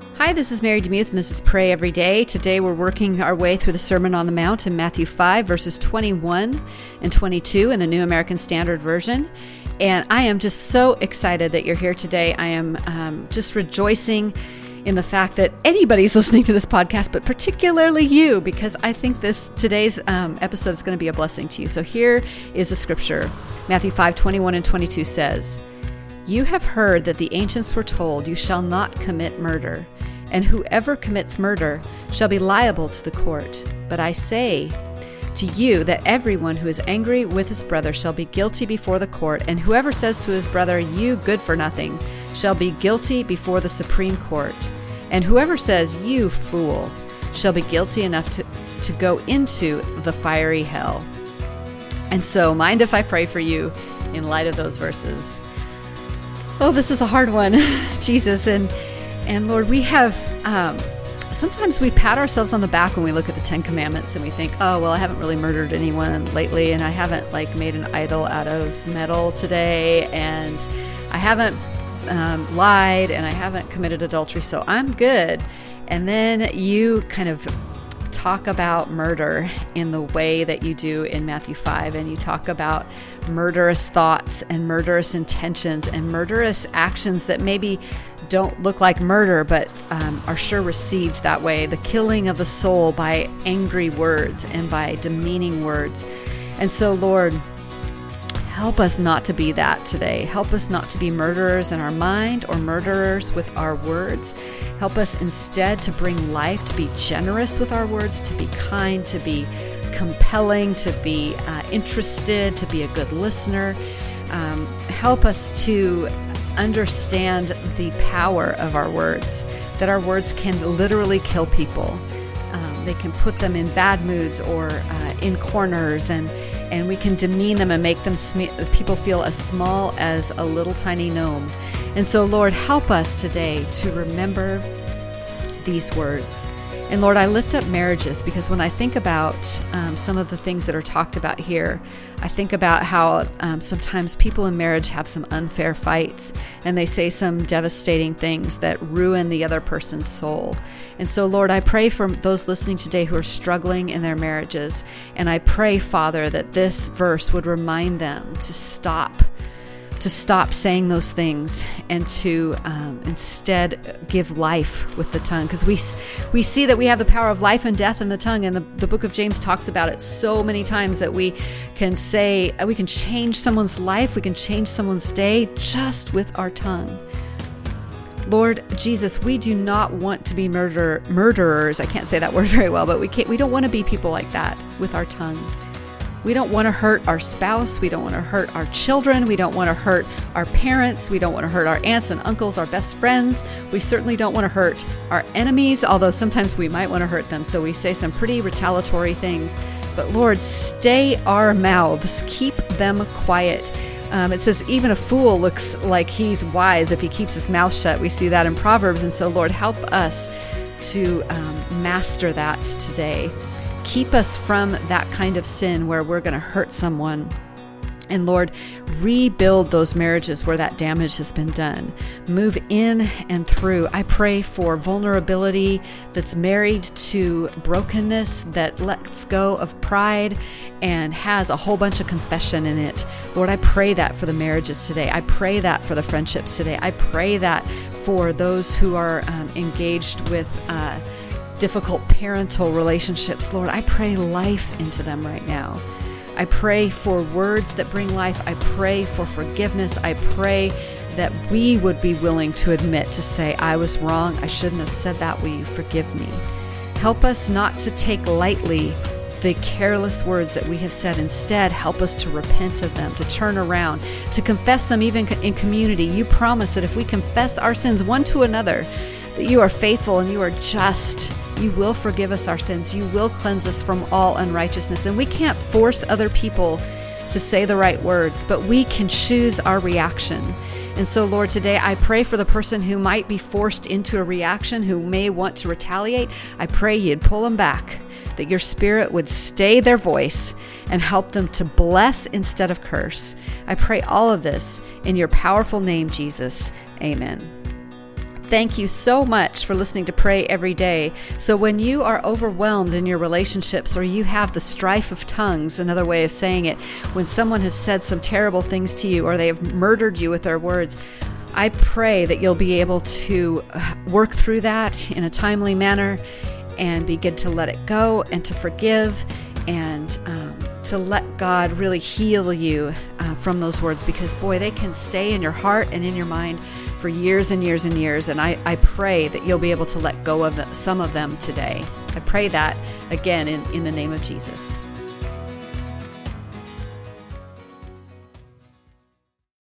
Hi, this is Mary DeMuth, and this is Pray Every Day. Today we're working our way through the Sermon on the Mount in Matthew 5, verses 21 and 22 in the New American Standard Version. And I am just so excited that you're here today. I am just rejoicing in the fact that anybody's listening to this podcast, but particularly you, because I think today's episode is going to be a blessing to you. So here is a scripture. Matthew 5, 21 and 22 says, "You have heard that the ancients were told, 'You shall not commit murder,' and whoever commits murder shall be liable to the court. But I say to you that everyone who is angry with his brother shall be guilty before the court, and whoever says to his brother, 'You good for nothing,' shall be guilty before the Supreme Court. And whoever says, 'You fool,' shall be guilty enough to go into the fiery hell." And so, mind if I pray for you in light of those verses? Oh, this is a hard one, Jesus. And Lord, we have, sometimes we pat ourselves on the back when we look at the Ten Commandments and we think, oh, well, I haven't really murdered anyone lately, and I haven't made an idol out of metal today, and I haven't lied, and I haven't committed adultery, so I'm good. And then you kind of talk about murder in the way that you do in Matthew 5, and you talk about murderous thoughts and murderous intentions and murderous actions that maybe don't look like murder, but are sure received that way. The killing of the soul by angry words and by demeaning words. And so, Lord, help us not to be that today. Help us not to be murderers in our mind or murderers with our words. Help us instead to bring life, to be generous with our words, to be kind, to be compelling, to be interested, to be a good listener. Help us to understand the power of our words, that our words can literally kill people. They can put them in bad moods or in corners, and we can demean them and make them people feel as small as a little tiny gnome. And so, Lord, help us today to remember these words. And Lord, I lift up marriages, because when I think about some of the things that are talked about here, I think about how sometimes people in marriage have some unfair fights, and they say some devastating things that ruin the other person's soul. And so, Lord, I pray for those listening today who are struggling in their marriages, and I pray, Father, that this verse would remind them to stop saying those things and to instead give life with the tongue. Because we see that we have the power of life and death in the tongue, and the book of James talks about it so many times that we can change someone's life, we can change someone's day just with our tongue. Lord Jesus, we do not want to be murderers. I can't say that word very well, but we don't want to be people like that with our tongue. We don't want to hurt our spouse. We don't want to hurt our children. We don't want to hurt our parents. We don't want to hurt our aunts and uncles, our best friends. We certainly don't want to hurt our enemies, although sometimes we might want to hurt them. So we say some pretty retaliatory things. But Lord, stay our mouths. Keep them quiet. It says even a fool looks like he's wise if he keeps his mouth shut. We see that in Proverbs. And so, Lord, help us to master that today. Keep us from that kind of sin where we're going to hurt someone. And Lord, rebuild those marriages where that damage has been done. Move in and through. I pray for vulnerability that's married to brokenness, that lets go of pride and has a whole bunch of confession in it. Lord, I pray that for the marriages today. I pray that for the friendships today. I pray that for those who are engaged with difficult parental relationships. Lord, I pray life into them right now. I pray for words that bring life. I pray for forgiveness. I pray that we would be willing to admit, to say, I was wrong. I shouldn't have said that. Will you forgive me? Help us not to take lightly the careless words that we have said. Instead, help us to repent of them, to turn around, to confess them even in community. You promise that if we confess our sins one to another, that you are faithful and you are just. You will forgive us our sins. You will cleanse us from all unrighteousness. And we can't force other people to say the right words, but we can choose our reaction. And so, Lord, today I pray for the person who might be forced into a reaction, who may want to retaliate. I pray you'd pull them back, that your Spirit would stay their voice and help them to bless instead of curse. I pray all of this in your powerful name, Jesus. Amen. Thank you so much for listening to Pray Every Day. So when you are overwhelmed in your relationships, or you have the strife of tongues, another way of saying it, when someone has said some terrible things to you or they have murdered you with their words, I pray that you'll be able to work through that in a timely manner and begin to let it go and to forgive and to let God really heal you from those words, because boy, they can stay in your heart and in your mind for years and years and years. And I pray that you'll be able to let go of some of them today. I pray that again in the name of Jesus.